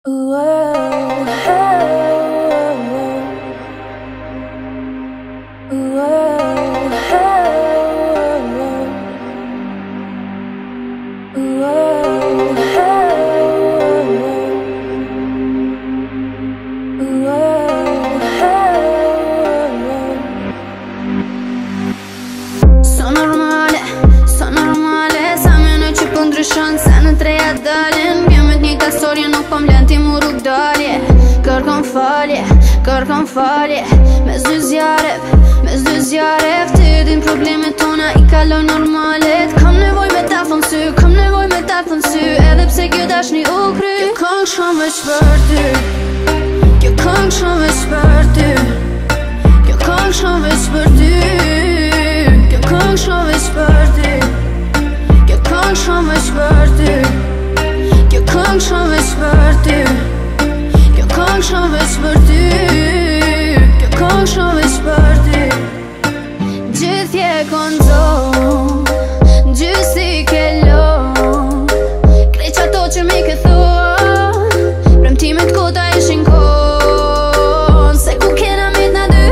Se në treja dalin Vjen me t'njejta storje nuk po m'len ti mu rrug dalje Kërkon falje Mes dy zjarëv Ti din problemet tona i kaloj normalet Kam nevoj me ta thon sy Edhe pse kjo dashni u kry Kjo këng shon veç për ty Kjo këng shon veç për ty Kjo këng shon veç për ty Kjo këng shon veç për ty Kjo këng shon veç për ty Kjo këng shon veç për ty Kjo këng shon veç për ty Kjo këng shon veç për ty Gjithë je konzo Gjithë si ke lo Krejt qato që mi ke thua Premtimet kota ishin kon Se ku kena mit na dy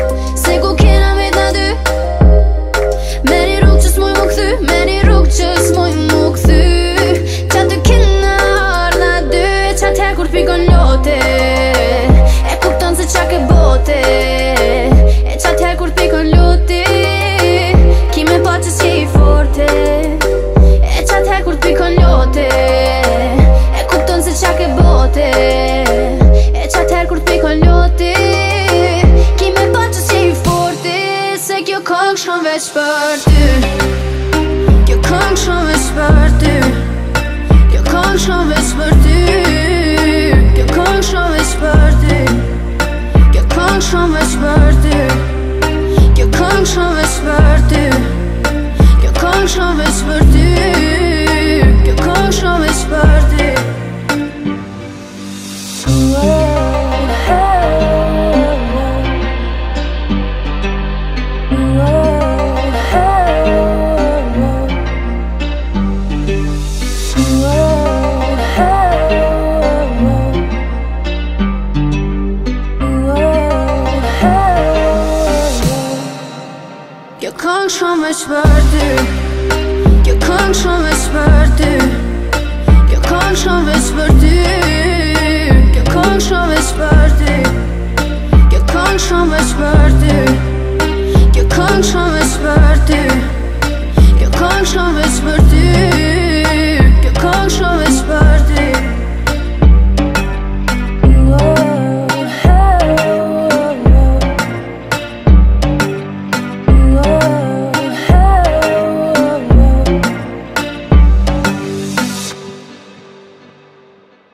Meri rrug që s'muj mu këthy Meri rrug që s'muj mu këthy Qa të kena arna dy Qa t'hekur t'pikon lote E kupton se qa ke bote E qa t'hekur t'pikon lote Ki me pa që s'je i forte E qa t'hekur t'pikon lote E kupton se qa ke bote E qa t'hekur t'pikon lote Ki me pa që s'je i forte Se kjo këng shon veç për ty Kjo këng shon veç për ty Kjo këng shon veç për ty Kjo këng shon veç për ty Kjo këng shon veç për ty Kjo këng shon veç për ty Kjo këng shon veç për ty Kjo këng shon veç për ty Kjo këng shon veç për